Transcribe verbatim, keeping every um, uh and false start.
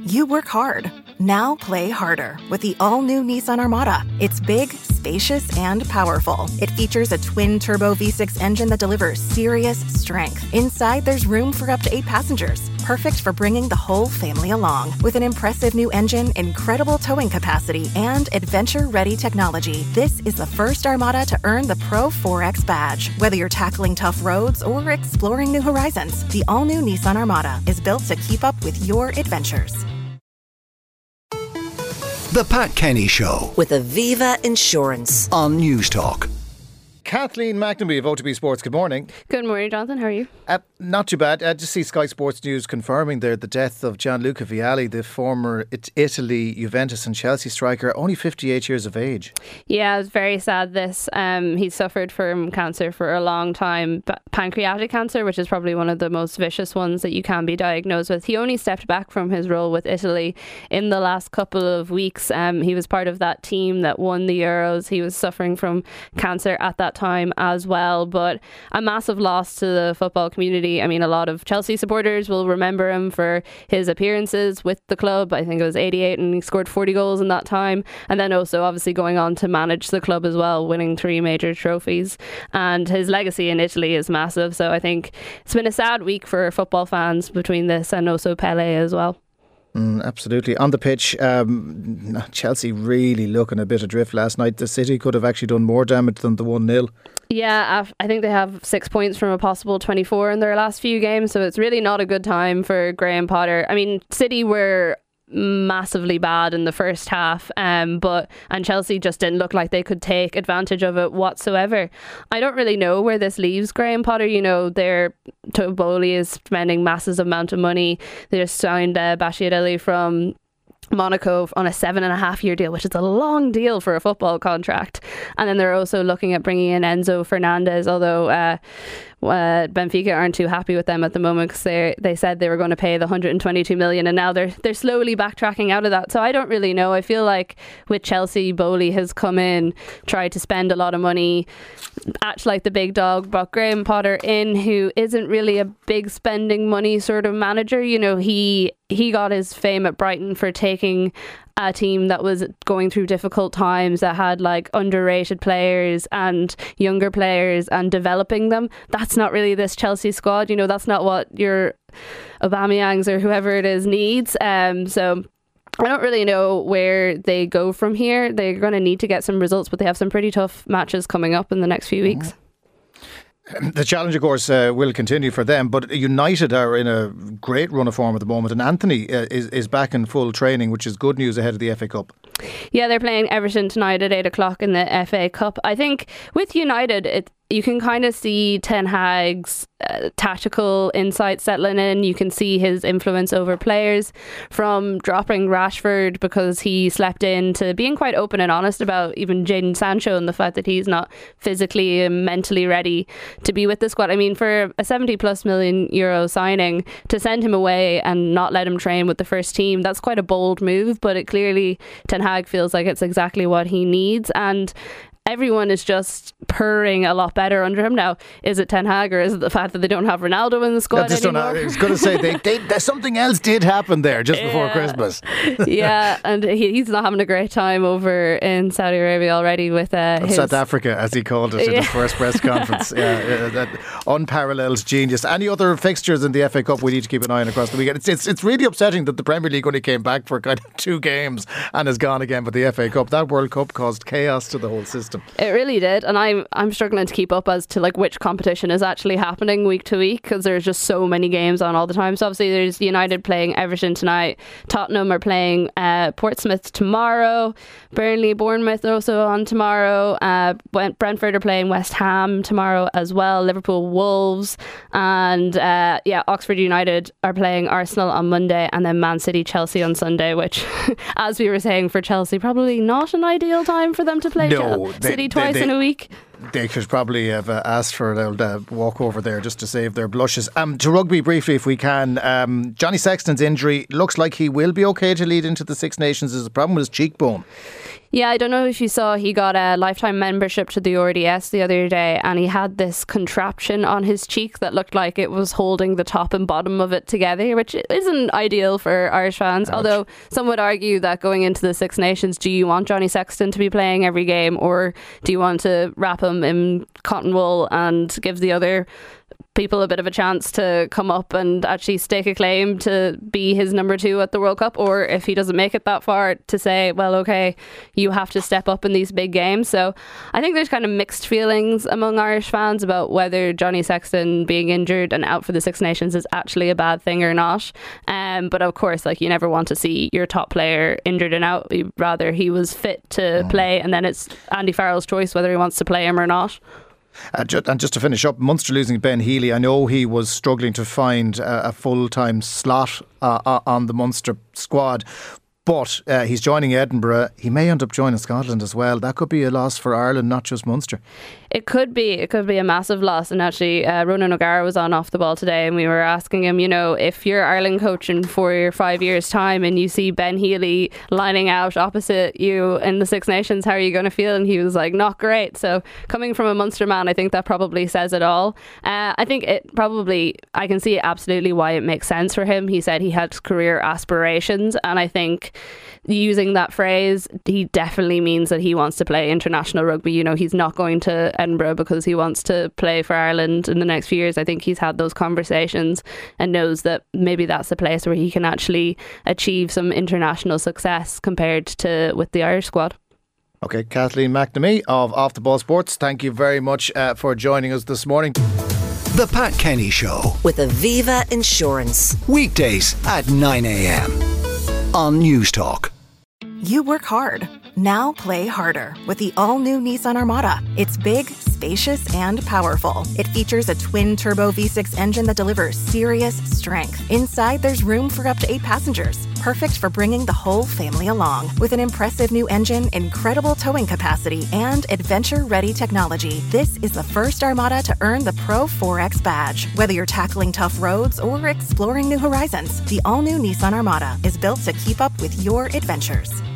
You work hard. Now play harder with the all-new Nissan Armada. It's big, spacious, and powerful. It features a twin-turbo V six engine that delivers serious strength. Inside, there's room for up to eight passengers. Perfect for bringing the whole family along. With an impressive new engine, incredible towing capacity, and adventure-ready technology, this is the first Armada to earn the Pro four X badge. Whether you're tackling tough roads or exploring new horizons, the all-new Nissan Armada is built to keep up with your adventures. The Pat Kenny Show with Aviva Insurance on News Talk. Kathleen McNamee of O T B Sports, good morning. Good morning, Jonathan. How are you? Uh, not too bad. I just see Sky Sports News confirming there the death of Gianluca Vialli, the former Italy, Juventus and Chelsea striker, only fifty-eight years of age. Yeah, it's very sad this. Um, he suffered from cancer for a long time, but pancreatic cancer, which is probably one of the most vicious ones that you can be diagnosed with. He only stepped back from his role with Italy in the last couple of weeks. Um, he was part of that team that won the Euros. He was suffering from cancer at that time as well, but a massive loss to the football community. I mean, a lot of Chelsea supporters will remember him for his appearances with the club. I think it was eighty-eight and he scored forty goals in that time, and then also obviously going on to manage the club as well, winning three major trophies, and his legacy in Italy is massive. So I think it's been a sad week for football fans between this and also Pele as well. Mm, absolutely. On the pitch, um, Chelsea really looking a bit adrift last night. The City could have actually done more damage than the one nil. Yeah, I think they have six points from a possible twenty-four in their last few games, so it's really not a good time for Graham Potter. I mean, City were massively bad in the first half, um, but and Chelsea just didn't look like they could take advantage of it whatsoever. I don't really know where this leaves Graham Potter. You know, their Toboli is spending massive amount of money. They just signed uh, Bashir from Monaco on a seven and a half year deal, which is a long deal for a football contract. And then they're also looking at bringing in Enzo Fernandez, although uh, uh, Benfica aren't too happy with them at the moment because they they said they were going to pay the one hundred twenty-two million, and now they're they're slowly backtracking out of that. So I don't really know. I feel like with Chelsea, Bowley has come in, tried to spend a lot of money, act like the big dog, brought Graham Potter in, who isn't really a big spending money sort of manager. You know, he he got his fame at Brighton for taking a team that was going through difficult times, that had like underrated players and younger players, and developing them. That's not really this Chelsea squad. You know, that's not what your Aubameyangs or whoever it is needs. Um, so I don't really know where they go from here. They're going to need to get some results, but they have some pretty tough matches coming up in the next few weeks. The challenge, of course, uh, will continue for them, but United are in a great run of form at the moment, and Anthony uh, is, is back in full training, which is good news ahead of the F A Cup. Yeah, they're playing Everton tonight at eight o'clock in the F A Cup. I think with United, it, you can kind of see Ten Hag's uh, tactical insight settling in. You can see his influence over players, from dropping Rashford because he slept in, to being quite open and honest about even Jadon Sancho and the fact that he's not physically and mentally ready to be with the squad. I mean, for a seventy plus million euro signing, to send him away and not let him train with the first team, that's quite a bold move, but it clearly Ten Hag feels like it's exactly what he needs. And everyone is just purring a lot better under him now. Is it Ten Hag, or is it the fact that they don't have Ronaldo in the squad just anymore? Don't, I was going to say they, they, there's something else did happen there just before yeah. Christmas. Yeah, and he, he's not having a great time over in Saudi Arabia already with uh, his South Africa, as he called it in yeah. his first press conference. yeah, yeah, that unparalleled genius. Any other fixtures in the F A Cup we need to keep an eye on across the weekend? It's, it's it's really upsetting that the Premier League only came back for kind of two games and has gone again with the F A Cup. That World Cup caused chaos to the whole system. It really did. And I'm I'm struggling to keep up as to like which competition is actually happening week to week, because there's just so many games on all the time. So obviously there's United playing Everton tonight, Tottenham are playing uh, Portsmouth tomorrow, Burnley, Bournemouth also on tomorrow, uh, Brentford are playing West Ham tomorrow as well, Liverpool, Wolves, and uh, yeah, Oxford United are playing Arsenal on Monday, and then Man City, Chelsea on Sunday, which as we were saying for Chelsea, probably not an ideal time for them to play no, Chelsea they, City twice they, they, in a week. They could probably have uh, asked for a uh, walk over there just to save their blushes. Um, to rugby briefly, if we can. Um, Johnny Sexton's injury looks like he will be okay to lead into the Six Nations. There's a problem with his cheekbone. Yeah, I don't know if you saw, he got a lifetime membership to the R D S the other day, and he had this contraption on his cheek that looked like it was holding the top and bottom of it together, which isn't ideal for Irish fans. Ouch. Although some would argue that going into the Six Nations, do you want Johnny Sexton to be playing every game, or do you want to wrap him in cotton wool and give the other people a bit of a chance to come up and actually stake a claim to be his number two at the World Cup? Or if he doesn't make it that far, to say, well, okay, you have to step up in these big games. So I think there's kind of mixed feelings among Irish fans about whether Johnny Sexton being injured and out for the Six Nations is actually a bad thing or not. Um, but of course, like, you never want to see your top player injured and out. You'd rather he was fit to play, and then it's Andy Farrell's choice whether he wants to play him or not. Uh, just, and just to finish up, Munster losing Ben Healy, I know he was struggling to find uh, a full-time slot uh, on the Munster squad, but uh, he's joining Edinburgh. He may end up joining Scotland as well. That could be a loss for Ireland, not just Munster. It could be. It could be a massive loss. And actually, uh, Ronan O'Gara was on Off the Ball today, and we were asking him, you know, if you're Ireland coach in four or five years' time and you see Ben Healy lining out opposite you in the Six Nations, how are you going to feel? And he was like, not great. So coming from a Munster man, I think that probably says it all. Uh, I think it probably, I can see absolutely why it makes sense for him. He said he had career aspirations, and I think using that phrase, he definitely means that he wants to play international rugby. You know, he's not going to Edinburgh because he wants to play for Ireland in the next few years. I think he's had those conversations and knows that maybe that's a place where he can actually achieve some international success compared to with the Irish squad. Okay, Kathleen McNamee of Off the Ball Sports, thank you very much uh, for joining us this morning. The Pat Kenny Show with Aviva Insurance. Weekdays at nine a.m. on News Talk. You work hard. Now play harder with the all-new Nissan Armada. It's big, spacious, and powerful. It features a twin-turbo V six engine that delivers serious strength. Inside, there's room for up to eight passengers. Perfect for bringing the whole family along. With an impressive new engine, incredible towing capacity, and adventure-ready technology, this is the first Armada to earn the Pro four X badge. Whether you're tackling tough roads or exploring new horizons, the all-new Nissan Armada is built to keep up with your adventures.